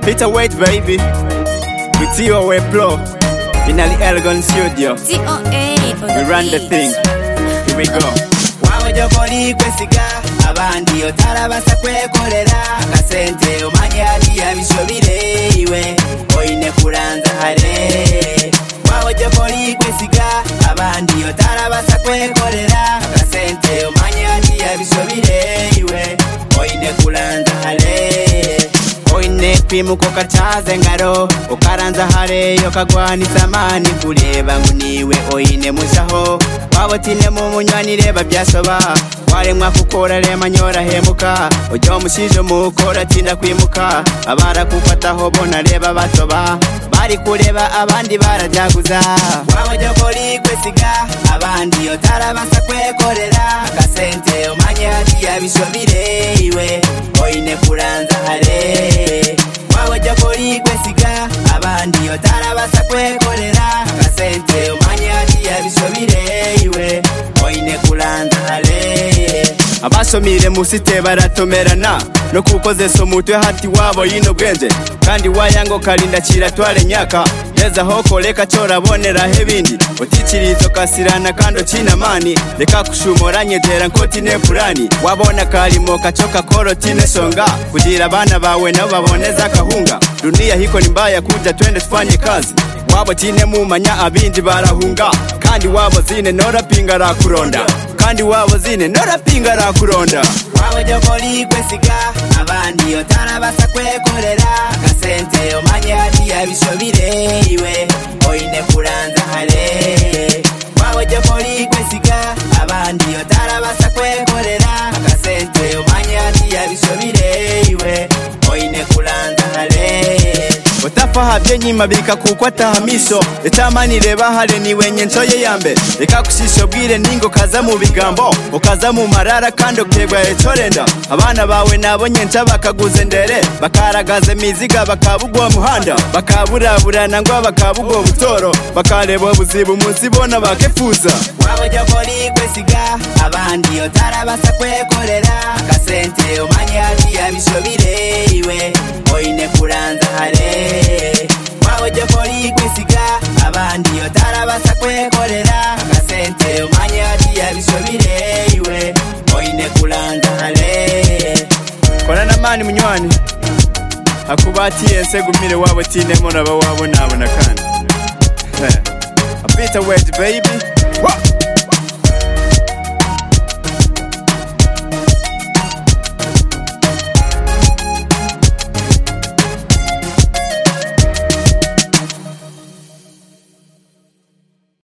Peter Wait baby with TOA Pro in the Elgon Studio. We run the thing. Here we go. Wajokoli kwesiga abandi otarabasa kwekolera akasente omanyali yabishobire iwe oine kuranza hare. Wajokoli kwesiga abandi otarabasa kwekolera akasente omanyali yabishobire iwe oine kuranza hare. Oine kwimuka okacaza engaro okaranza hare yokagwani samani kureba nguniwe oine mushaho wabotine mu munywanire babyasoba waremwa kukora remanyora hemuka ujya omushijo mukora tinda kwimuka abara kufataho bona reba batoba bari kureba abandi barajyaguza. Wabajokoli kwesiga abandi otarabasa kwekorera akasente omanye hati yabishobire iwe oine kuranza hare. Wabajokoli kwesiga abandi otarabasa kwekorera akasente omanye hati yabishobire iwe oine kuranza hare. Abasomire musite baratomerana no kukozesa omutwe hati wabo yino bwenje kandi wayango kalinda kiratwale nyaka neza hoko leka chora bonera hebindi otichirizo kasirana kando china mani leka kushumoranye tera nkoti ne purani wabona kalimo kachoka koro tine songa kujira bana bawe nabo baboneza kahunga dunia hiko ni mbaya kuja twende tufanye kazi wabo tine mumanya abindi barahunga kandi wabo zine nora pinga ra kuronda kandi wabo zine nora pinga ra kuronda. Wabajokoli kwesiga abandi otarabasa kwekorera akasente omanye hati yabishobire iwe oine kuranza hare. Wabajokoli kwesiga abandi otarabasa kwekorera akasente omanye hati yabishobire iwe oine kuranza hare. Otafaha byenyima bika kukwata hamiso etamani reba hale ni wenye ntoye yambe eka kushisho bwire ningo kaza mu bigambo okaza mu marara kandi okegwa etorenda abana bawe nabonye nca bakaguze ndere bakaragaze miziga bakabugwa muhanda bakaburaburana ngo bakabugwa butoro bakareba buzibu munsi bona bakefuza. Wabajokoli kwesiga abandi otarabasa kwekorera akasente omanye hati yabishobire iwe oine kuranza hare. Wabajokoli kwesiga abandi otarabasa kwekorera akasente omanye hati yabishobire iwe oine kuranza hare. Kora na mani munywani akubati yense gumire wabo tine mona ba wabo nabona kandi Peter Wait baby.